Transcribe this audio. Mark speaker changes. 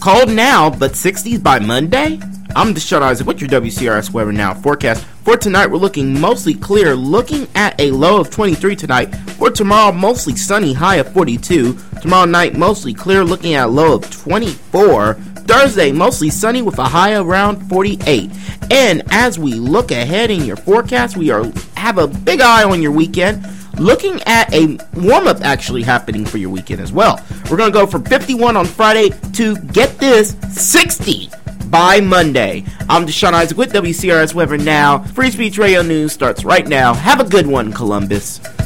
Speaker 1: Cold now, but 60s by Monday? I'm Deshaun Isaac with your WCRS Weather Now forecast. For tonight, we're looking mostly clear, looking at a low of 23 tonight. For tomorrow, mostly sunny, high of 42. Tomorrow night, mostly clear, looking at a low of 24. Thursday, mostly sunny with a high around 48. And as we look ahead in your forecast, we have a big eye on your weekend. Looking at a warm-up actually happening for your weekend as well. We're going to go from 51 on Friday to, get this, 60 by Monday. I'm Deshaun Isaac with WCRS Weather Now. Free Speech Radio News starts right now. Have a good one, Columbus.